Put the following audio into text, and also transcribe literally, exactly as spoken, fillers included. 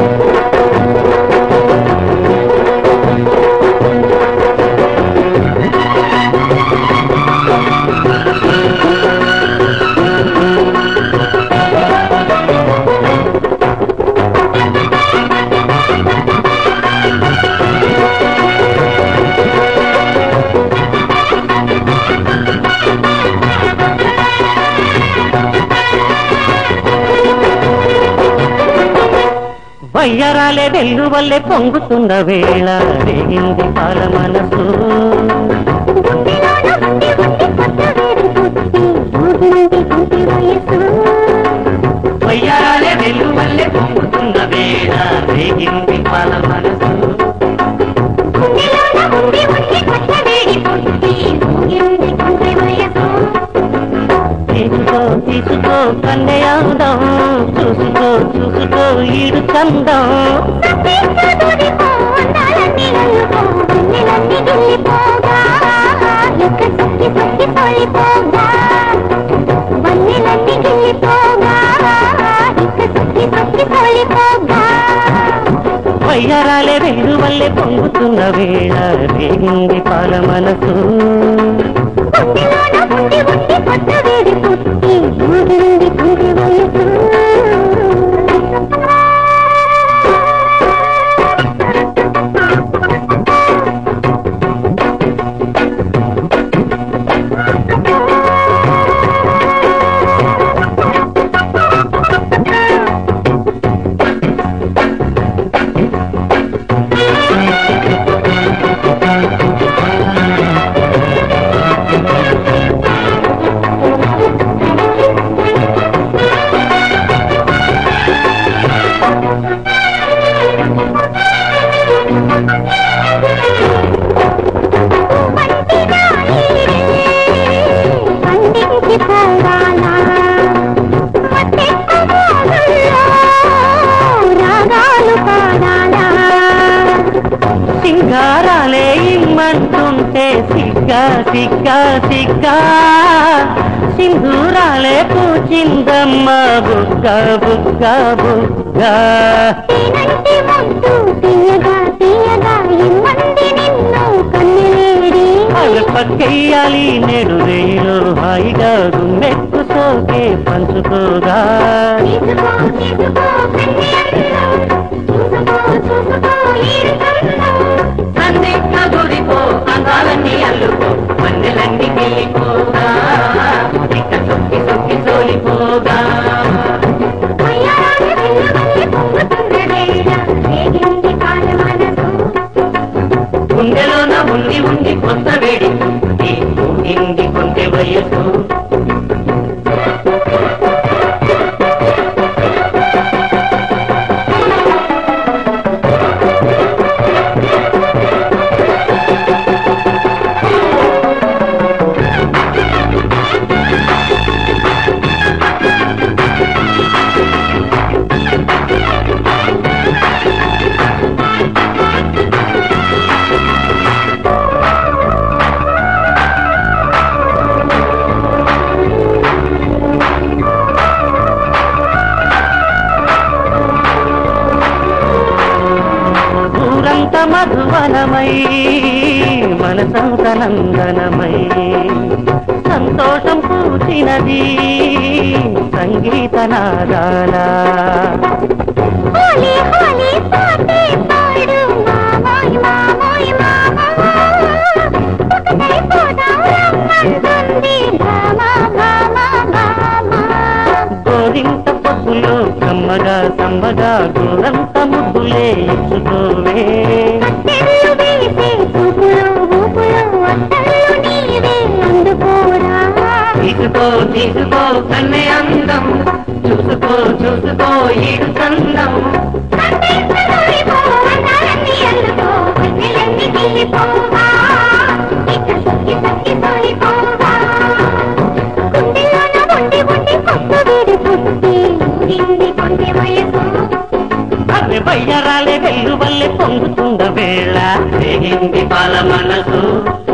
వయ్యరాలే well వల్లే పొంగుతున్న వేళ రేగింది పాల మనసు వయ్యరాలే వెల్లు వల్లే పొంగుతున్న వేళ రేగింది పాల మనసు తీసుకో తీసుకో కన్యయాదం చూసుకో చూసుకో ఈడు చందం వయ్యరాలే వెళ్ళు వల్లే పొంగుతున్న వేళ రేగింది పాల మనసు సింగారాలే ఇమ్మంటుంటే సిగ్గా సిగ్గా సిగ్గా సింధూరాలే పూచిందమ్మ బుగ్గ బుగ్గ బుగ్గ పక్కెయ్యాలి నేడు రేలో హాయిగా గుమ్మెక్కు సోకే పంచుకోగా అందాలన్నీ అల్లుకో మన్నెలన్నీ వెళ్ళిపోగా ఇక సొక్కి సొక్కి సోలిపోగా గుండెలోన ఉండి ఉండి కొత్త వేడి ఇంది కొంచె వయసు మధువనమై మనసంత నందనమై సంతోషం పూచినది సంగీత నాదాల గోరింత పొద్దులో కమ్మగా సమ్మగా గోరంత ముద్దులే ఇచ్చుకోవే తీసుకో తీసుకో కన్నే అందం చూసుకో చూసుకో ఈడు చందం వయ్యరాలే వెళ్ళు వల్లే పొంగుతుండ వేళ రేగింది పాల మనసు